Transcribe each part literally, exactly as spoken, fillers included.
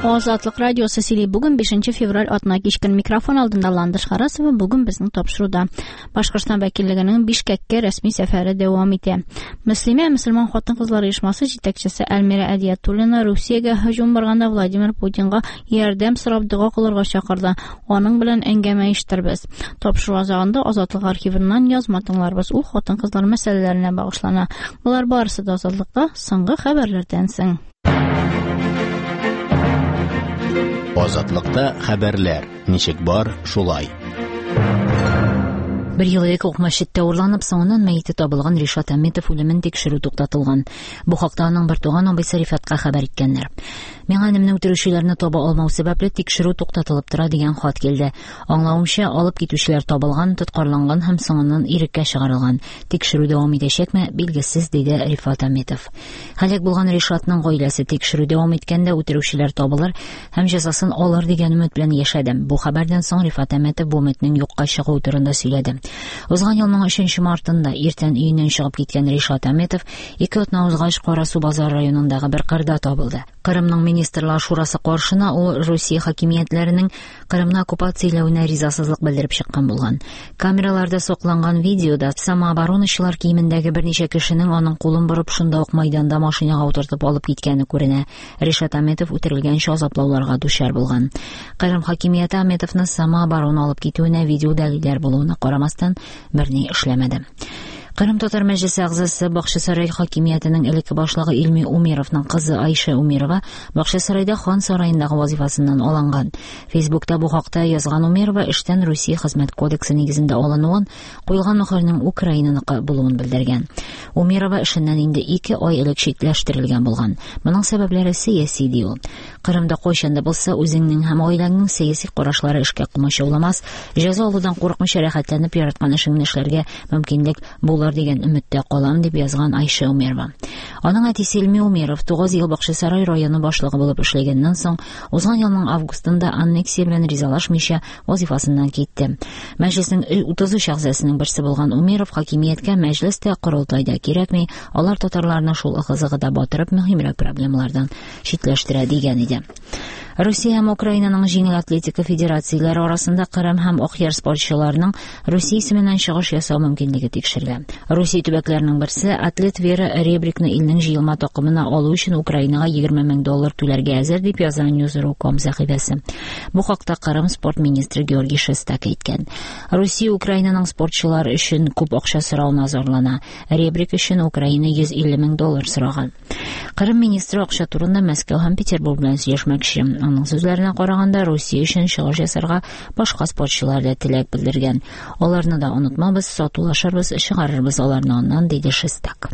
Азатлык радиосы сөйли. Бүген бишенче февраль атна кичкен микрофон алдында Ландыш Харасова бүген безнең тапшыруда. Башкортстан вәкиллегенең Бишкеккә рәсми сәфәре дәвам итә. Мөслимә мөселман хатын-кызлар оешмасы җитәкчесе Әлмирә Әдиятуллина Русиягә һөҗүм барганда Владимир Путинга ярдәм сорап дуга кылырга чакырды. Аның белән әңгәмә ишеттербез. Тапшыру азагында Азатлык архивыннан язма тыңларбыз. Ул хатын-кызлар мәсьәләләренә багышлана. Булар барысы да Азатлыкта соңгы хәбәрләрдән соң. Азатлыкта хәбәрләр. Ничек бар, шулай. Бер ел элек ук мәчеттә урланып, соңыннан мәете табылган Ришат Әмитов үлемен тикшерү туктатылган. Бу хакта аның бер туган абыйсы Рифатка хәбәр иткәннәр. Миңа әнемне үтерүчеләрне таба алмау сәбәпле тикшерү туктатылып тора дигән хат килде. Аңлавымча, алып китүчеләр табылган, тоткарланган һәм соңыннан иреккә чыгарылган. Тикшерү дәвам итәчәкме, билгесез, диде Рифат Әмитов. Һәлак булган Ришатның гаиләсе тикшерү дәвам иткәндә үтерүчеләр табылыр һәм җәзасын алыр дигән өмет белән яшәдем. Бу хәбәрдән соң Рифат Әмитов бу өметнең юкка чыгуы турында сөйләде. Узган елның өченче мартында иртән өеннән чыгып киткән Ришат Әмитов ике атна узгач Карасу базар районындагы бер кырда табылды. Кырымның министрлар шурасы каршына ул Русия хакимиятләренең Кырымны оккупацияләүенә ризасызлык белдереп чыккан булган. Камераларда сокланган видеода самооборонachылар киемендәге берничә кешенең аның кулын борып шунда ук мәйданда машинага утыртып алып киткәне күренә. Ришат Әмитов үтерелгәнчә азаплауларга дучар булган. Кырым хакимияте Әмитовны самооборона алып китүенә видео дәлилләр булуына карамастан берни эшләмәде. Кырым татар мәҗлесе әгъзасы Бакчасарай хакимиятенең элекке башлыгы Илми Умировның кызы Айша Умирова Бакчасарайда хан сараендагы вазифасыннан алынган. Фейсбукта бу хакта язган Умирова эштән Русия хезмәт кодексы нигезендә алынуын, куелган мөхәрнең Украинаныкы булуын белдергән. Умирова эшеннән инде ике ай элек читләштерелгән булган. Моның сәбәпләре сияси ди ул. Кырымда кайчан да булса үзеңнең һәм гаиләңнең сияси карашлары эшкә кумачауламас, җәза алудан курыкмыйча рәхәтләнеп яраткан эшеңне эшләргә мөмкинлек булыр дигән өметтә калам, дип язган Айша Умирова. Аның әтисе Илми Умиров тугыз ел Бакчасарай районы башлыгы булып эшләгәннән соң узган елның августында аннексия белән ризалашмыйча вазифасыннан китте. Мәҗлеснең утыз өч әгъзасының берсе булган Умиров хакимияткә мәҗлестә корылтайда кирәкми, алар татарларны шул ыгы-зыгыда батырып мөһимрәк проблемалардан читләштерә дигән иде. Русия һәм Украинаның җиңел атлетика федерацияләре арасында Кырым һәм Акъяр спортчыларының Русия исеменнән чыгыш ясау мөмкинлеге тикшерелә. Русия төбәкләренең берсе атлет Вера Ребрикны илнең җыелма такымына алу өчен Украинага егерме мең доллар түләргә әзер, дип язган ньюс точка ком сәхифәсе. Бу хакта Кырым спорт министры Георгий Шестак әйткән. Русия Украинаның спортчылары өчен күп акча сорауына зарлана. Ребрик өчен Украина йөз илле мең доллар сораган. Кырым министры акча турында Мәскәү һәм Петербург белән сөйләшмәкче. Аның сүзләренә караганда, Русия өчен чыгыш ясарга башка спортчылар да теләк белдергән. Аларны да онытмабыз, сатулашырбыз, чыгарырбыз аларны аннан, диде Шестак.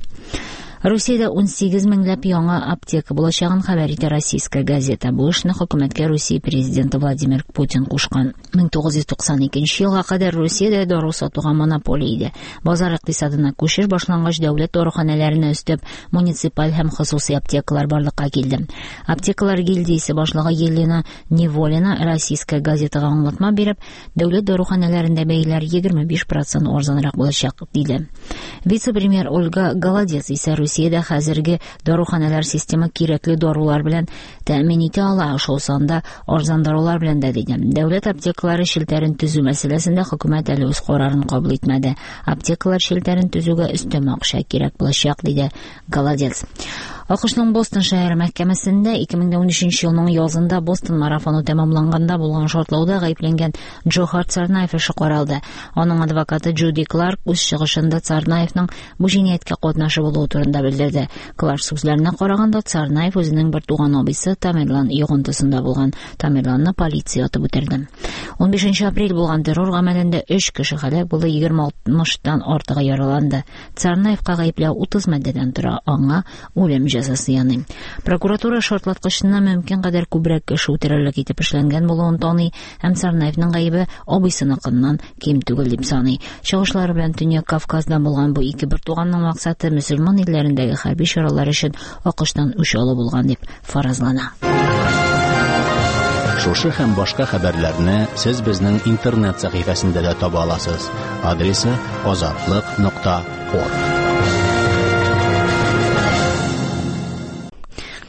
Русиядә ун сигез меңләп яңа аптека булачагын хәбәр итә Российская газета. Бу эшне хөкүмәткә Русия президенты Владимир Путин кушкан. мең тугыз йөз туксан икенче елга кадәр Русиядә дару сатуга монополия иде. Базар икътисадына күчеш башлангыч дәүләт даруханәләренә өстәп муниципаль һәм хосусый аптекалар барлыкка килде. Аптекалар гильдиясе башлыгы Елена Неволина Российская газетага аңлатма биреп, дәүләт даруханәләрендә бәяләр егерме биш процент арзанрак булачак диде. Вице-премьер Ольга Голодец исә Русиядә хәзерге даруханәләр система кирәкле дарулар белән тәэмин итә ала, шул санда арзан дарулар белән дә диде. Дәүләт аптекалары шелтәрен төзү мәсьәләсендә хөкүмәт әле үз карарын кабул итмәде. Аптекалар шелтәрен төзүгә өстәмә акча кирәк булачак, диде Голодец. Акышның Бостон шәһәре мәхкәмәсендә ике мең унөченче елның язында Бостон марафоны тәмамланганда булган шартлауда гаепләнгән Джохар Царнаев эше каралды. Аның адвокаты Джуди Кларк үз чыгышында Царнаевның бу җинаяткә катнашы булуы турында белдерде. Кларк сүзләренә караганда, Царнаев үзенең бер туган абыйсы Тамерлан йогынтысында булган. Тамерланны полиция атып үтерде. он бишенче апрель булган террор гамәлендә өч кеше һәлак булды, егерме алтмыштан артыгы яраланды. Царнаевка гаепләү утыз маддәдән тора, аңа үлем җәзасы яный. Прокуратура шартлаткычына мөмкин кадәр күбрәк кеше үтерерлек итеп эшләнгән булуын таный һәм Царнаевның гаебе абыйсыныкыннан ким түгел дип саный. Чыгышлары белән Төньяк Кавказда булган бу ике бер туганның максаты мөселман илләрендәге хәрби чаралар өчен Акыштан үч алу булган дип фаразлана. Шушы һәм башка хәбәрләрне сез безнең интернет сәхифәсендә дә таба аласыз. Адресы азатлык нокта орг.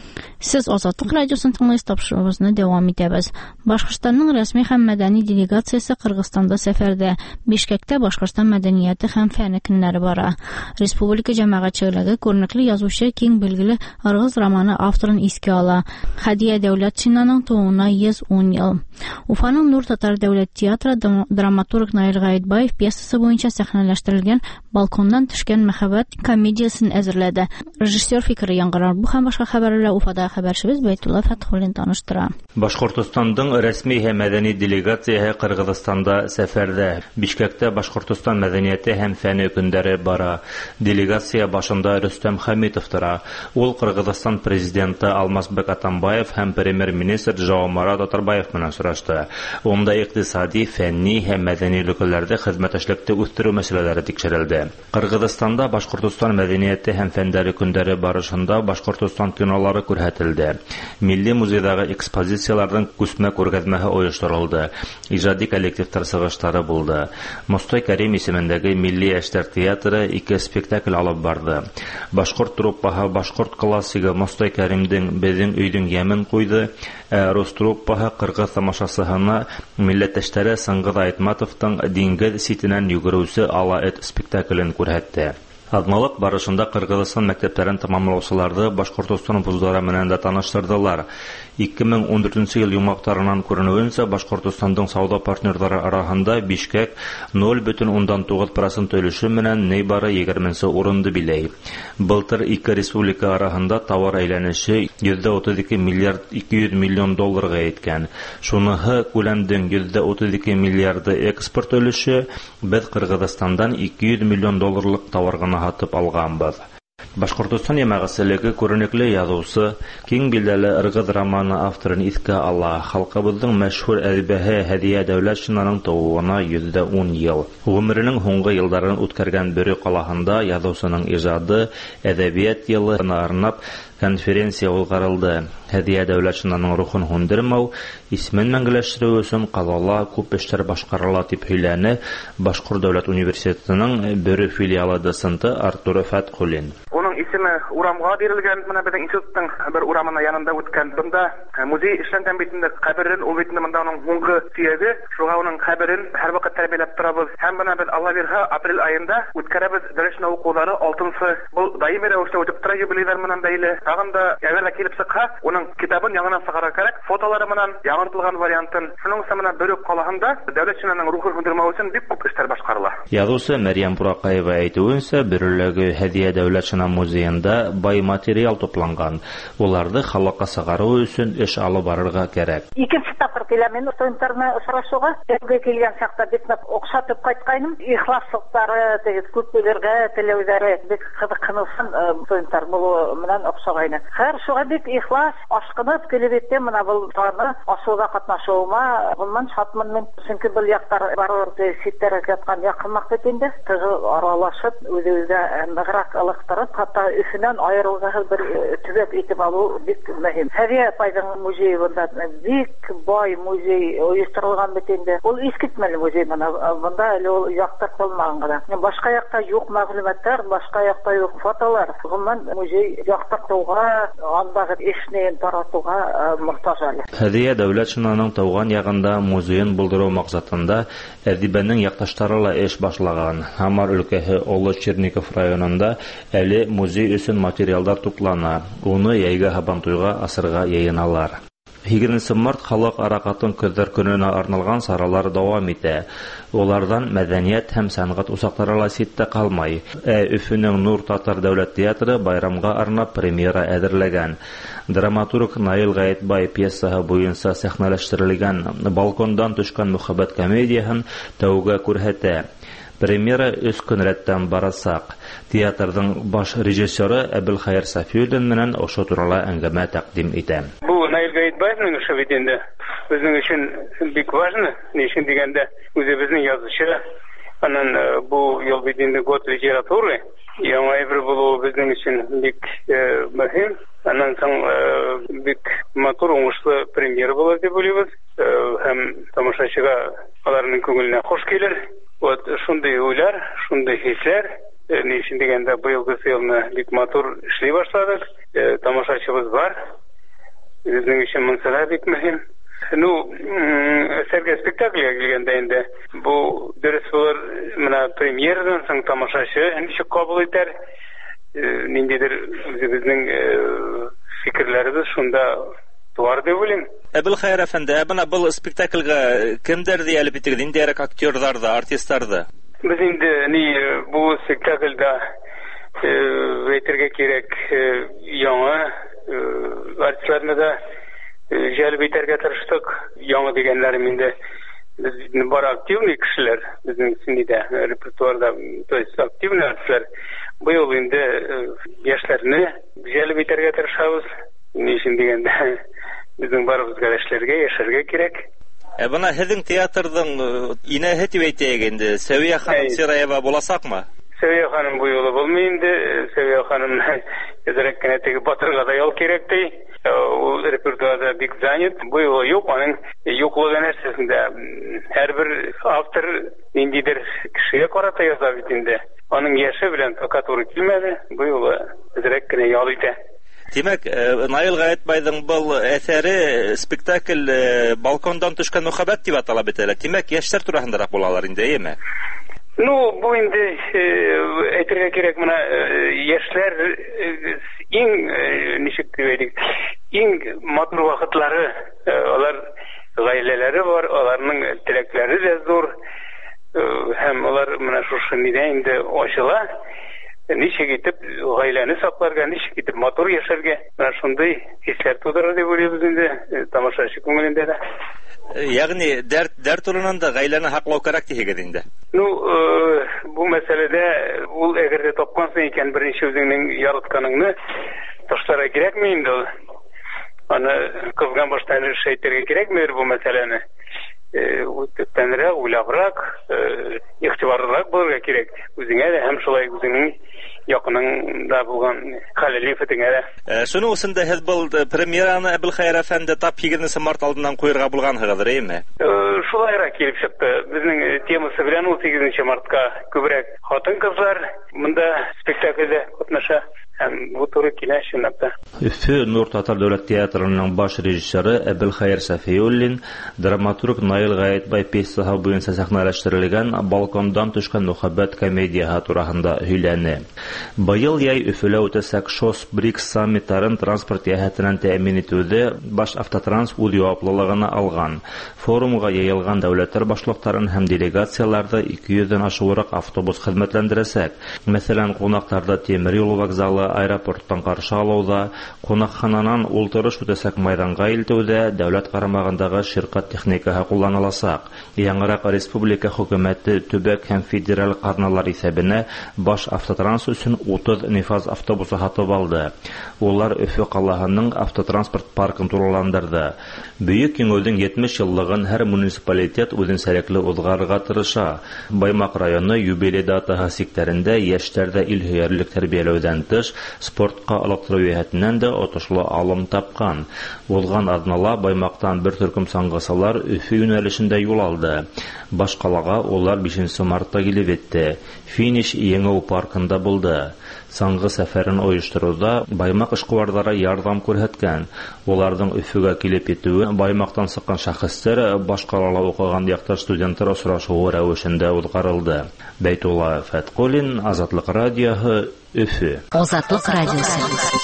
Сез Азатлык радиосын тыңлыйсыз, тапшыруыбызны дәвам итәбез. Башкортстанның рәсми һәм мәдәни делегациясе Кыргызстанда сәфәрдә. Бишкәктә Башкортстан мәдәнияте һәм фәне көннәре бара. Республика җәмәгатьчелеге күренекле язучы, киң билгеле Ыргыз романы авторын искә ала. Хәдия Дәүләтшинаның тууына йөз ун ел. Уфаның Нур татар дәүләт театры драматург Наил Гаетбаев пьесасы буенча сәхнәләштерелгән «Балконнан төшкән мәхәббәт» комедиясын әзерләде. Режиссер фикере яңгырар. Бу һәм башка хәбәрләр Уфада хәбәрчебез Бәйтулла Фәтхуллин таныштыра. Башкортстандың рәсми һәм мәдәни делегациясе Кыргызстанда сәфәрдә. Бишкәктә Башкортстан мәдәнияте һәм фәне көндәре бара. Делегация башында Рөстәм Хәмитов тора. Ул Кыргызстан президенты Алмазбек Атамбаев һәм премьер-министр Жаумарат Атарбаев менән очрашты. Онда икътисади, фәнни һәм мәдәни өлкәләрдә хезмәттәшлекне үстерү мәсьәләләре тикшерелде. Кыргызстанда Башкортстан мәдәнияте һәм фәннәре көндәре барышында Башкортстан кинолары күрһәтелде. Милли музейдагы экспозицияларның күсмә күргәзмәһе оештырылды. Иҗади коллективтар сыгыштары булды. Мостай Кәрим исемендәге Милли яшьләр театры ике спектакль алып барды. Башкорт труппаһы башкорт классигы Мостай Кәримдең «Безнең өйдең ямен» куйды. Рус труппаһы кыргыз тамашасына милләттәшләре Сыңгыз Айтматовтың «Диңгез ситенән йөгерүче ала эт» спектаклен күрһәтте. Адналык барышында Кыргызстан мәктәпләрен тәмамлаучыларны Башкортстан вузлары менән дә таныштырдылар. ике мең ун дүртенче ел юмактарынан күренүенчә, Башкортстандың сауда партнерлары арасында Бишкәк ноль бөтен уннан тугыз процент өлеше менән нәйбары егерменче урынды биләй. Былтыр ике республика арасында товар әйләнеше йөз утыз ике миллиард ике йөз миллион долларга җиткән. Шуныһы күләмдең йөз утыз ике миллиарды экспорт өлеше, без Кыргызстандан ике йөз миллион долларлык товарга хатып алганбыз. Башкортстан җәмәгатьчелеге күренекле язучы, киң билгеле Ыргыз романы авторын искә ала. Халкыбызның мәшһүр әдибәһе Хәдия Дәүләтшинаның тууына йөз ун ел. Гомеренең һуңгы елларын үткәргән Бөрө калаһында язучының иҗады, әдәбият елына арнап конференция узгарылды. Хәдия Дәүләтшинаның рухын һүндермәү, исемен мәңгеләштерү өчен Казалла күп эшләр башкарыла дип һөйләне Башкорт дәүләт университетының Бөрө филиалы доценты Артур Фәтхуллин. Уның исеме урамга бирелгән, менә безнең институттың бер урамына янында үткән. Бында музей эшләнгән битендә каберен, ул битендә монда уның һуңгы сөяге, шуга уның каберен һәрвакыт тәрбияләп торабыз. Һәм менә без Алла бирһә, апрель аенда үткәрәбез Дәүләтшина укулары алтынчы. Бу даими рәвештә үтеп тора, юбилейлар менән бәйле. Тагын да әгәр килеп чыкса, уның китабын яңадан сыгарга кирәк, фотолары менән яңартылган вариантын. Шуның менә Бөрө калаһында Дәүләтшинаның рухын һүндермәү өчен бик күп эшләр башкарыла. Язучы Мәрьям Буракаева әйтүенчә, Бөреләге Хәдия Дәүләтшина музеенда бай материал тупланган. Уларды халыкка сыгару өчен эш алып барырга кирәк. Икенче тапкыр киләм мин студентларны очрашуга. Безгә килгән чакта бик окшатып кайткайным. Ихласлыктары, күп белергә теләүләре бик кызыксынысын студентлар булу менән окшагайны. Һәр шуга бик ихлас, ашкынып килеп иттем менә бу тарны асуда катнашуыма. Bundan шатмын мен. Чөнки бу яктар барыр ситтәргә яткан якынлык бит инде. Тыгы аралашып, үзе-үзгә ныграк алыктырып, хатта үсеннән аерылган бер төбәк итеп алу бик мөһим. Хәдия апайның музее бunda бик бай музей оештырылган бит инде. Ул искитмәле музей менә бunda әле ул яктыр булмаган гына. Башка якта юк мәгълүматлар, башка якта юк фотолар. Гомумән музей яктыртуга, андагы эшне таратуга мохтаҗ әле. Хәдия Дәүләтшинаның тауган ягында музейын булдыру максатында әдибәнең якташлары ла эш башлаган. Хамар өлкәһе Олы Черников районында әле музей өчен материалдар туплана. Уны яйга Һабантуйга асырга яйыналар. егерменче март халык аракатын көҙҙәр көнөнә арналган саралар дауам итә. Улардан мәдәниәт һәм сәнгать усаҡтары ла ситтә калмай. Ә Өфөнөң Нур татар дәүләт театры байрамга арнап премьера әҙерләгән. Драматург Наил Гаетбай пьесаһы буйынса сәхнәләштерелгән «Балкондан төшкән мөхәббәт» комедияһын тәүгә күрһәтә. Премьера өс көн рәттән барасаҡ. Театрҙың баш режиссеры Әбелхайыр Сафиуллин менән ошо турала әңгәмә тәҡдим итә. Бу Наил Гаетбаевның эше бит инде безнең өчен бик важны. Ни өчен дигәндә, үзебезнең язучы, анан бу ел бит инде год литературы, яңа әйбер булуы безнең өчен бик мөһим. Анан соң бик матур уңышлы премьера була дип уйлыйбыз. Һәм тамашачыга аларның күңеленә хуш килер. Вот шундый уйлар, шундый хисләр. Ни өчен дигәндә, быелгы елны бик матур эшли башладык. Тамашачыбыз бар. Безнең өчен монсыга бик мөһим. Ну, сәргә спектакльгә килгәндә инде бу дөрес булыр, менә премьерадан соң тамашачы ничек кабул итәр, ниндидер үзебезнең фикерләребез шунда туар дип уйлыйм. Әбелхайыр әфәнде, бына бу спектакльгә кемдер диялеп итегез, инде актерлар да, артистлар да. Без инде ни бу спектакльдә әйтергә кирәк, яңа артистларны да җәлеп итәргә тырыштык. Яңа дигәннәрем инде без бар активный кешеләр, безнең синдә репертуарда, то есть активный артистлар. Быел инде яшьләрне җәлеп итәргә тырышабыз. Ни өчен дигәндә, безнең барыбызга эшләргә, яшәргә кирәк. Ә бына һезнең театрның инәһе дип әйтәйек инде, Сәвия ханым Сираева буласакмы? Сәвия ханым бу юлы булмый инде. Сәвия ханым әзрәк кенә теге батырга да ял кирәк ди. Ул репертуарда бик занят. Бу юлы юк, аның юклыгы нәрсәсендә һәрбер автор ниндидер кешегә карата яза бит инде. Аның яше белән пока туры килмәде. Бу юлы әзрәк кенә ял итә. Димәк, Наил Гаетбайның был әсәре спектакль балкондан төшкән мөхәббәт дип атала бит әле. Димәк, яшьләр турында булалар инде, әйеме? Ну, бу инде әйтергә кирәк, менә яшьләр иң ничек дибәйдек, иң матур вакытлары, алар гаиләләре бар, аларның теләкләре дә зур, һәм алар менә шушы нидә инде ачыла. Ничек итеп гаиләне сакларга, ничек итеп матур яшәргә, менә шундый хисләр тудырыр дип уйлыйбыз инде тамашачы күңелендә дә. Ягъни дәрт дәрт урынында да гаиләне хаклау кирәк дигез инде. Ну, бу мәсьәләдә ул әгәр дә тапкансың икән беренче үзеңнең яратканыңны ташларга кирәкме инде? Аны кызган баштан әйтергә кирәкме бу мәсьәләне? Тәнрәк, уйлабрак, игътибарлырак булырга кирәк. Үзеңә дә һәм шулай үзеңнең якыныңда булган хәлле фетеңә дә. Шуның өчен дә һез бул премьераны Әбелхайыр әфәнде тап егерменче март алдыннан куярга булганһыгыз, әйеме? Шулайрак килеп чыкты. Безнең темасы белән ул сигезенче мартка күбрәк хатын-кызлар монда спектакльдә катнаша. Һәм бу туры килә чынлапта. Өфе Нур Татар дәүләт театрының баш режиссеры Әбелхайыр Сафиуллин драматург Наил Гаетбай пьесаһы буенча сәхнәләштерелгән балкондан төшкән мөхәббәт комедияһы турында һөйләне. Быел яй Өфелә үтәсәк Шос Брикс саммитларын транспорт яһәтеннән тәэмин итүдә баш автотранс үз яуаплылыгына алган. Форумга яйылган дәүләтләр башлыкларын һәм делегацияләрдә ике йөздән ашыграк автобус хезмәтләндерәсәк. Мәсәлән, кунакларда темир юл вокзалы, аэропорттан каршы алуда, кунакхананан ултырыш үтәсәк майданга илтүдә дәүләт карамагындагы ширкат техникаһы кулланылачак. Яңарак республика хөкүмәте төбәк һәм федераль карналар исәбенә баш автотранс өчен утыз нефаз автобусы һатып алды. Улар Өфе калаһының автотранспорт паркын тураландырды. Бөек Киңүлнең җитмеш еллыгын һәр муниципалитет үзенчәлекле узгарырга тырыша. Баймак районы юбилей датаһы сиктерендә яшьләрдә илһөярлек тәрбияләүдән тыш спортка алыктыру җәһәтеннән дә отышлы алым тапкан. Булган аднала Баймактан бер төркем саңгысалар Өфе юнәлешендә юл алды. Башкалага улар бишенче мартта килеп җитте. Финиш Еңәү паркында булды. Саңгы сәфәрен оештыруда Баймак эшкуарлары ярдәм күрсәткән. Уларның Өфөгә килеп җитүе Баймактан сыккан шәхесләр башкаларда укыган якташ студентлар очрашуы рәвешендә узгарылды. Бәйтулла Фәткулин, Азатлык радиоһы, Өфе. Азатлык радиосы.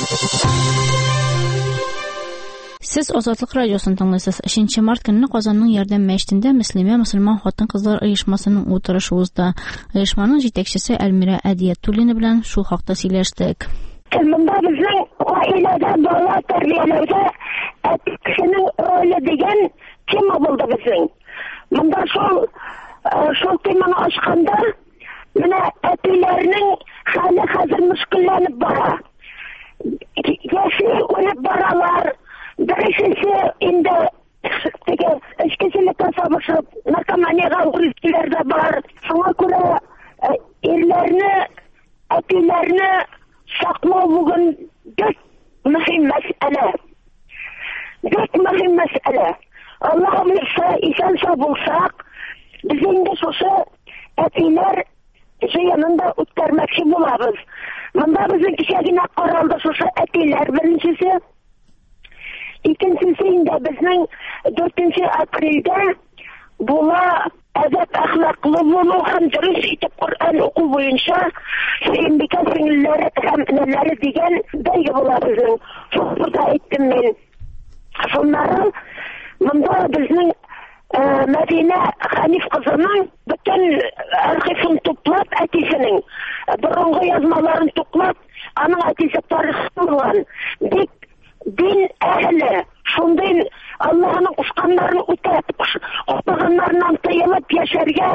Сез Азатлык радиосын тыңлыйсыз. өченче март көнне Казанның Ярдәм мәчетендә Мөслимә мөселман хатын-кызлар оешмасының утырышы узды. Оешманың җитәкчесе Әлмирә Әдиятуллина белән шул хакта сөйләштек. Монда безнең гаиләдә бала тәрбияләүдә кешенең роле дигән тема булды безнең. Монда шул шул теманы ачканда менә әтиләрнең хәле хәзер мөшкилләнеп бара. Яши үлеп баралар. Беренчесе инде теге эчкечелеккә сабышып, наркоманияга үрелгәннәр дә бар. Шуңа күрә ирләрне, әтиләрне саклау бүген бик мөһим мәсьәлә. Бик мөһим мәсьәлә. Аллаһ билсә, исән сау булсак, без инде шушы әтиләр җыенында үткәрмәкче булабыз. Монда безнең кичә генә каралды шушы әтиләр беренчесе. Икенче инде безнең дүртенче апрельдә була әдәп әхлаклы булу һәм дөрес итеп Коръән уку буенча Сөембикә сеңелләре һәм энәләре дигән бәйге була безнең. Шуларда әйттем мин. Шуннары монда безнең Мәдинә Хәниф кызының бөтен архивын туплап, әтисенең борынгы язмаларын туплап, аның әтисе тарихы булган. Бик дин әһле, шундый Аллаһның кушканнарын үтәп, кушканнарыннан тыелып яшәргә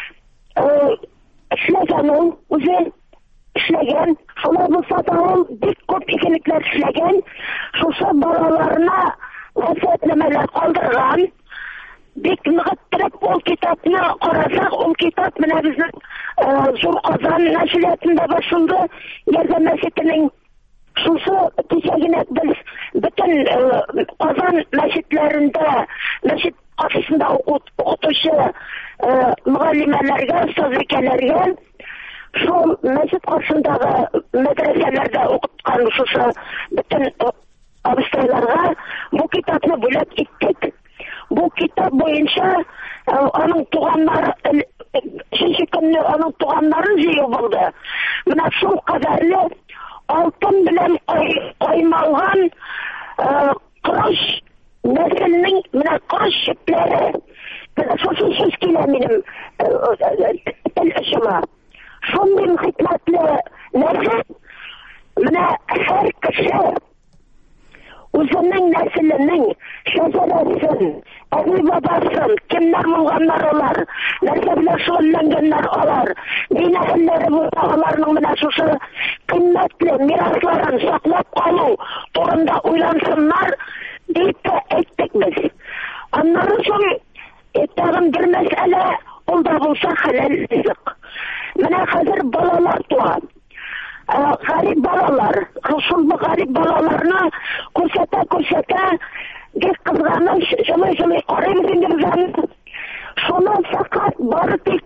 эшләгән ул, үзе эшләгән. Шулай булса да ул бик күп игелекләр эшләгән. Шушы балаларына васыятнамәләр калдырган. Бик ныгыттырып ул китапны карасак, ул китап менә безнең Зур Казан нәшриятында басылды. Ярдәм мәчетенең шушы кичәгенә без бөтен Казан мәчетләрендә, мәчет капысында укытучы мөгаллимәләргә, остазбикәләргә, шул мәчет капысындагы мәдрәсәләрдә укыткан шушы бөтен абыстайларга бу китапны бүләк иттек. Бу китап буенча аның туганнары шушы көнне аның туганнарын җыю булды. Менә шул кадәрле алтын белән каймалган кырыш нәселнең менә кырыш чипләре. Шушы сүз килә минем тел очыма. Шундый хикмәтле нәсел менә һәр кеше үзенең нәселенең шәҗәрәсен, әби-бабасын, кемнәр булганнар алар, нәрсә белән шөгыльләнгәннәр алар, дин әһелләре булганнарның менә шушы кыйммәтле мирасларын саклап калу турында уйлансыннар дип әйттек без. Аннары соң тагын бер мәсьәлә, ул да булса хәләл ризык. Менә хәзер балалар туа. Гарип балалар, шул гарип балаларны күрсәтә-күрсәтә, бик кызганыч, җылы-җылы карыйбыз инде без. Шуны фақат бары тик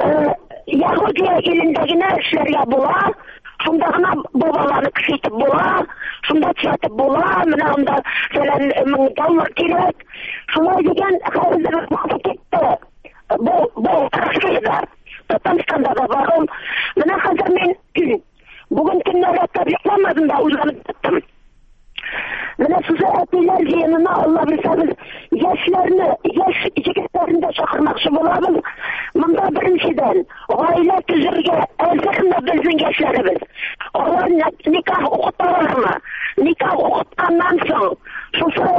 Яһудия илендә генә эшләргә була, шунда гына бу баланы кисеп була, шунда төзәтеп була, менә анда фәлән мең доллар кирәк. Шулай дигән хәзер вакыт китте. Бу бу Россиядә, Татарстанда да бар ул. Менә хәзер мин бүген көннәрдә табикламадым да уйланып киттем. Менә шушы әтиләр җыенына Алла бирсәбез, яшьләрне, яшь җегетләрне дә чакырмакчы булабыз. Монда беренчедән гаилә төзергә әзерме безнең яшьләребез. Алар никах укыталармы? Никах укытканнан соң шушы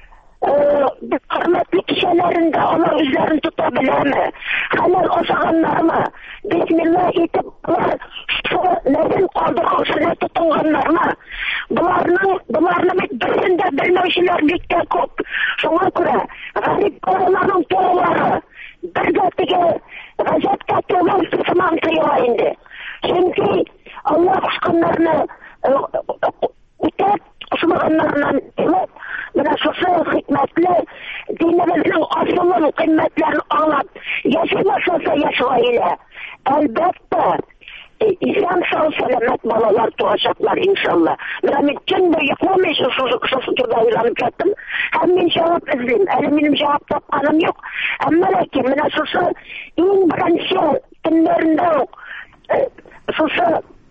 хөрмәтле кешеләрендә алар үзләрен тота беләме? Хәләл ашаганнармы? Бисмилла итеп алар нәсел калдырышына тотынганнармы? Буларның, буларны бит берсендә белмәүчеләр бик тә күп. Шуңа күрә гарип балаларның туылары бергә теге гаҗәпкә түгел сыман тоела инде. Чөнки Алла кушканнарны үтәп, кушмаганнардан элеп, менә шушы хикмәтле динебезнең асылын, кыйммәтләрен аңлап яши башласа яшь гаилә, әлбәттә исән сау сәламәт балалар туачаклар иншалла. Менә мин төн буе йокламый шушы турда уйланып яттым, һәм мин җавап эзлим. Әле минем җавап тапканым юк. Әмма ләкин менә шушы иң беренче көннәрендә үк шушы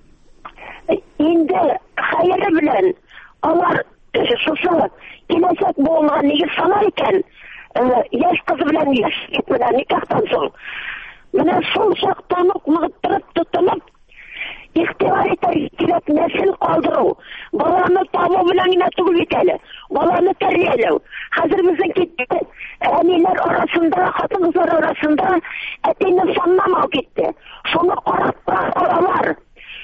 инде хәере белән алар шушы киләчәк булган нигез сала икән, яшь кыз белән яшь егет белән никахтан соң. Менә шул чактан ук ныгыттырып тотынып, ихтиар итәргә кирәк нәсел калдыру. Баланы табу белән генә түгел бит әле. Баланы тәрбияләү. Хәзер безнең китте, әниләр арасында, хатын-кызлар арасында әтине санамау китте. Шуны карап алалар.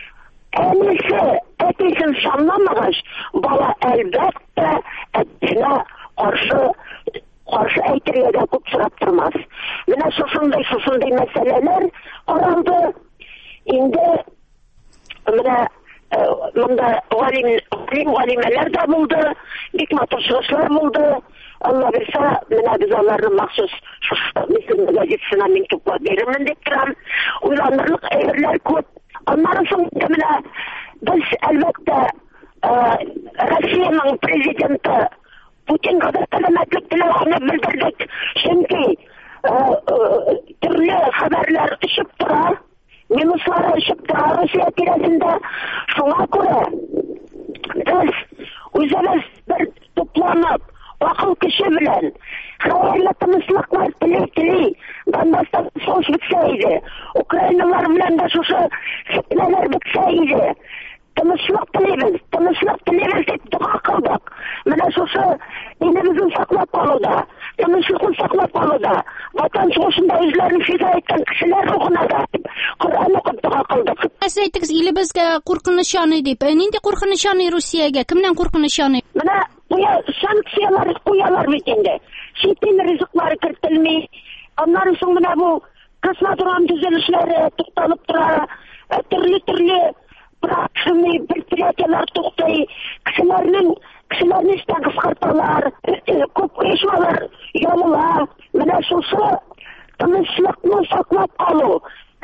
Әнисе әтисен санамагач, бала әлбәттә әтисенә каршы каршы әйтергә дә күп сорап тормас. Менә шушындай шушындай мәсьәләләр каралды. Инде менә монда галимәләр дә булды, бик матур чыгышлар булды. Алла бирсә, менә без аларны махсус мислим газетасына мин туплап бирәмен дип торам. Уйланырлык әйберләр күп. Аннан соң менә без әлбәттә Россиянең президенты Putinga da selametlik dileklerini bildirdik. Çünkü e, e, türlü haberler ışıp durar, minusları ışıp durar Rusya tiresinde. Şuna göre biz özümüz bir toplanıp akıl kişi bilen hayırlı tınıslıklar diley diley Donbass'ta soğuş bitseydi, Ukraynalar bilen de şu fitneler bitseydi, tınıslık dileyimiz, tınıslık dileyimiz deyip dua kıldık. Mene şu dinimizin saklap kalıda, tınıslıkın saklap kalıda, vatan soğuşunda özlerini fiza etken kişiler ruhuna da Kur'an okup dua kıldık. Siz aytdınız, ilibizge qo'rqinish yoni deb. Nende qo'rqinish yoni Rossiyaga? Kimdan qo'rqinish yoni? Mene bu sanksiyalar koyarlar bitende. Çetin rızıkları kırtılmıyor. Onların sonuna bu kosmodrom düzelişleri tutalım dura, türlü türlü bırakışını предприятиялар tuktayı, kişilerinin kişilerini işte kıskartalar, köp uyuşmalar yollar. Mene şusu tınışlıkını saklap kalı.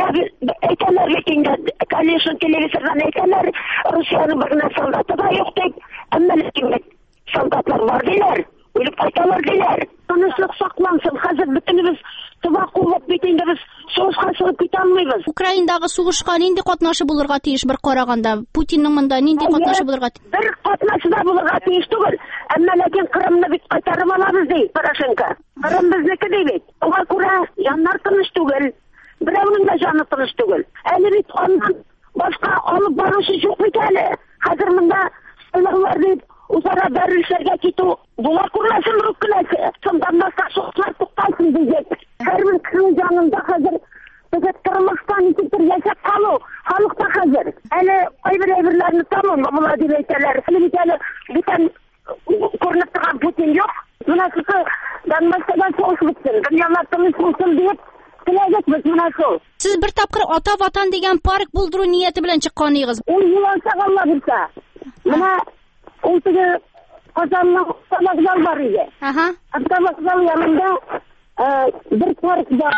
Eyteler bitende, kalesinin televizyondan eyteler Rusya'nın birine soldatı da yok deyip, emmeletinde soldatlar var deyler. Ölüp kaytalar deyler. Tınışlık saklansın. Hazır bütünümüz tıvak olup bitende biz soğuşqa шығып kete almayız. Ukraynaдағы сугышка нинди катнашы булырга тиеш bir караганда? Путиннең монда нинди катнашы булырга тиеш? Bir катнашы да булырга тиеш түгел. Әмма ләкин Кырымны бит кайтарып алабыз ди Порошенко. Кырым безнеке ди бит. Аңа күрә яннар тыныч түгел. Берәүнең дә җаны тыныч түгел. Әле бит аннан башка алып баручы юк бит әле. Хәзер монда сайлаулар дип uzara berilişlerge kitu bula kurlasın rükkülesi. Sondan da soğuklar tuttaysın diyecek. Her bir kırın canında hazır. Bize kırılmaktan ikidir yaşap kalı. Halukta hazır. Hele ayvır ayvırlarını tamam mı? Bula diyecekler. Hele bir tane bir tane korunup tıkan Putin yok. Buna sıkı Donbass'tan soğuş bitsin. Dünyalar temiz bulsun deyip dileyecek biz buna soğuş. Siz bir tapkır Ota Vatan degan park bulduru niyeti bilen çıqqanıyız. O yılansa Allah bilse. Buna Ultuğu Kazan'la Avtovokzal var idi. Avtovokzal yanında e, bir park var.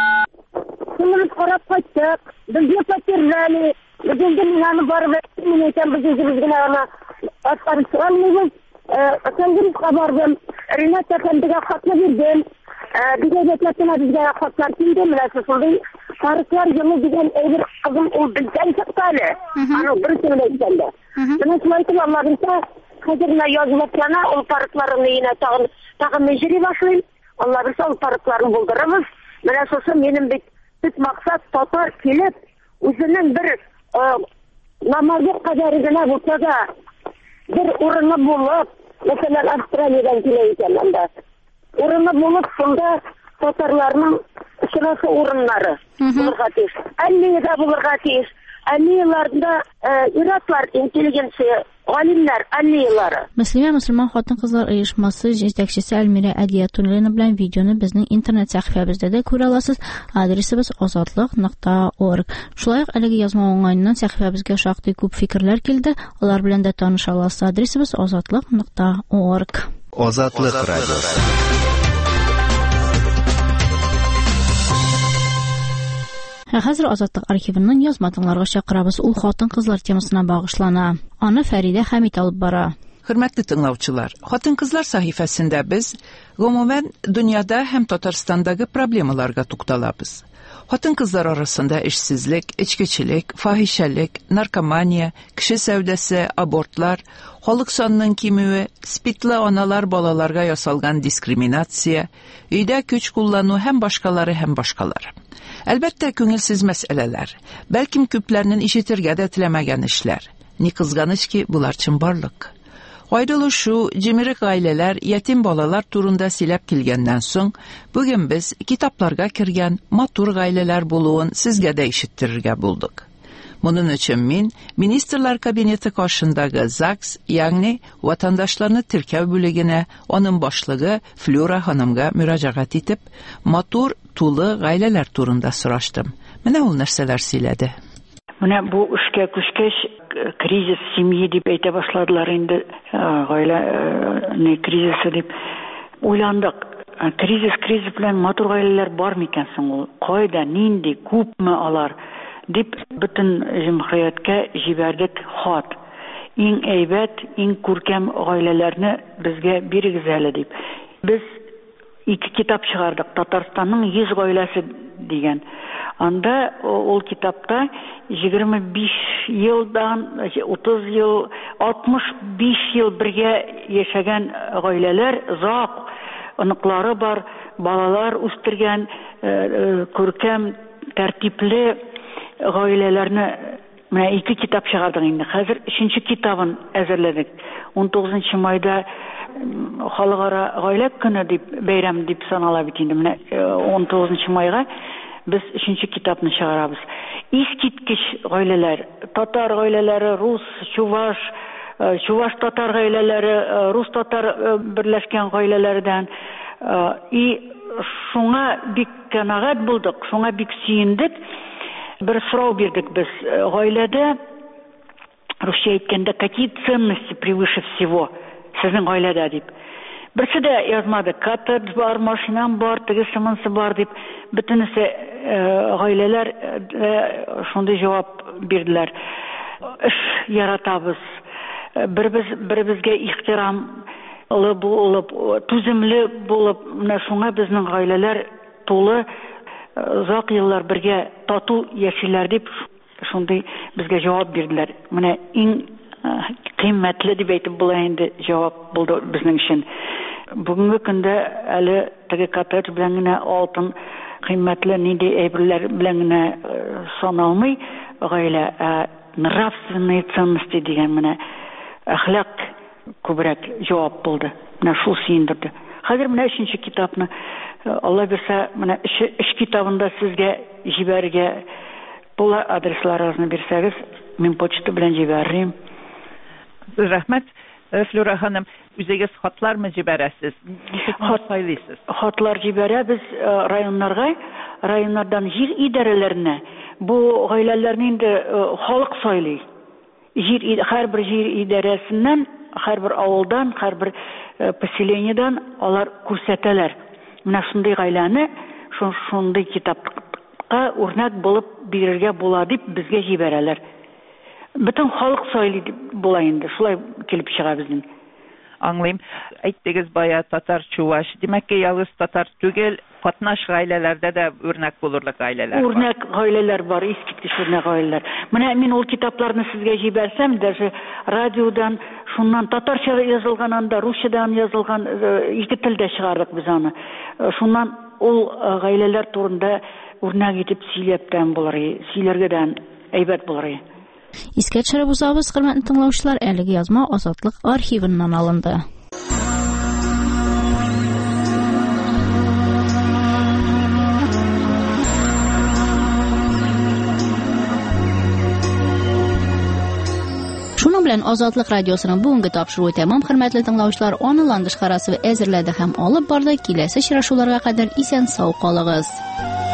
Sınırız karab kaçtık. Bizde patirrali. Bizim de minanı var ve minayken biz yüzümüzgüne ona atları çıkalmıyız. Kendimiz kabardım. Rinat Efendi'ye katlı verdim. Bir de bekletine bizde katlar kimde münasısıldı. Tarıklar yılı giden evir kızım o bizden çıktı hali. Hani bir söyleyeceğim de. Münasılaytım Allah'ınsa Kadirine yazılıp yana ol parıklarını yine tağın, tağın meciri başlayayım. Allah bilse ol parıklarını buldururuz. Mene sosu benim bir, bir maksat Tatar kelip, üzerinin bir e, namazı kadarına bulsa da bir urunu bulup, mesela Avustralya'dan kileyken anda. Urunu bulup sonda Tatarlarının şurası urunları bulurga teyiş. elliye de bulurga teyiş. elli yıllarda e, Iraklar inteligensiya Alimler elli yılları. Müslüman Müslüman Xotin Qizlar uyushmasi yetakchisi Almira Adiyatullayeva bilan videoni bizning internet sahifamizda da ko'ra olasiz. Adresimiz ozodlik nuqta org. Shunday haligi yozma onlayndan sahifamizga shaqti ko'p fikrlar keldi. Ular bilan da tanisha olasiz. Adresimiz ozodlik nuqta org. Ozodlik radiosi. Hozir Ozodlik arxivining yozmalarga chaqiramiz. U Xotin Qizlar temasına bağışlana. Ana Fərida Həmid alıb bara. Hörmətli dinləyicilər, Xotin Qızlar sahifəsində biz ümumən dünyada həm Tatarstandakı problemalarga toxtalabız. Xotin qızlar arasında işsizlik, içkiçilik, fahişəlik, narkomaniya, kişi səvdəsi, abortlar, xalq sanının kimiyi, spitli analar balalarga yasalgan diskriminasiya, uyda güc kullanı həm başqaları həm başqaları. Əlbəttə, könülsüz məsələlər, bəlkім küplərinin işitirgə də tiləməgən işlər. Ni qızğanış ki, bunlar üçün barlıq. Qaydalı şu, cimirik aileler, yetim balalar turunda silep kilgenden soň, bugün biz kitaplarga kirgen matur aileler buluğun sizge de işittirirge bulduk. Bunun için min, Ministerler Kabineti karşındaki ZAGS, yani vatandaşlarını tirkev bölügine, onun başlığı Flora Hanımga müracaat etip, matur tulu aileler turunda sıraştım. Mene ol nerseler siledi. Mene bu üşke küşkeş kriz семьи дип әйтә башладылар инде, гаилә не кризисы дип уйландык. Кризис кризис белән матур гаиләләр бар микән соң ул? Кайда, нинди, күпме алар дип бөтен җәмгыятькә җибәрдек хат. иң әйбәт, иң күркәм гаиләләрне безгә бирегез әле дип. Без ике китап чыгардык. Татарстанның йөз гаиләсе дигән. Анда ул китапта егерме биш елдан утыз ел, алтмыш биш ел бергә яшәгән гаиләләр, зак оныклары бар, балалар үстергән күркәм, тәртипле гаиләләрне менә ике китап чыгардык инде. Хәзер өченче китабын әзерләдек. он тугызынчы майда халыкара гаилә көне дип бәйрәм дип санала бит инде. Менә он тугызынчы майга без өченче китапны чыгарабыз. Искиткеч гаиләләр, татар гаиләләре, рус, чуваш, чуваш татар гаиләләре, рус татар берләшкән гаиләләрдән и шуңа бик канагать булдык, шуңа бик сөендек. Бер сорау бирдек без. Гаиләдә русча әйткәндә какие ценности превыше всего? Сезнең гаиләдә дип. Берсе дә язмады. Коттедж бар, машинам бар, тегесе монсы бар дип. Бөтенесе гаиләләр шундый җавап бирделәр. Эш яратабыз. Бербез беребезгә ихтирамлы булып, түземле булып, менә шуңа безнең гаиләләр тулы озак еллар бергә тату яшиләр дип шундый безгә җавап бирделәр. Менә иң кыйммәтле дип әйтеп була инде җавап булды безнең өчен. Бүгенге көндә әле теге коттедж белән генә алтын кыйммәтле нинди әйберләр белән генә саналмый гаилә, нравственные ценности дигән менә әхлак күбрәк җавап булды. Менә шул сөендерде. Хәзер менә өченче китапны Алла бирсә, менә өч китабында сезгә җибәргә була, адресларыгызны бирсәгез, мин почта белән җибәрим. Рәхмәт. Флюра ханым, үзегез хатлармы җибәрәсез? Хат сайлыйсыз? Хатлар җибәрәбез районнарга, районнардан җир идарәләренә. Бу гаиләләрне инде халык сайлый. Җир һәрбер җир идарәсеннән, һәрбер авылдан, һәрбер поселениедан алар күрсәтәләр. Менә шундый гаиләне шундый китапка үрнәк булып бирергә була дип безгә җибәрәләр. Бөтен халык сайлый дип була инде. Шулай килеп чыга безнең. Аңлыйм. Әйттегез бая татар, чуваш. Димәк ки ялгыз татар түгел, катнаш гаиләләрдә дә үрнәк булырлык гаиләләр бар. Үрнәк гаиләләр бар, искиткеч үрнәк гаиләләр. Менә мин ул китапларны сезгә җибәрсәм, даже радиодан, шуннан татарча язылган, анда русчадан язылган ике телдә чыгардык без аны. Шуннан ул гаиләләр турында үрнәк итеп сөйләптән булыр, сөйләргәдән әйбәт булыр. Искә төшереп узабыз, хөрмәтле тыңлаучылар, әлеге язма Азатлык архивыннан алынды. Шуның белән Азатлык радиосының бүгенге тапшыруы тәмам, хөрмәтле тыңлаучылар, аны ландыш карасы әзерләде һәм алып барды. Киләсе очрашуларга кадәр исән сау калыгыз.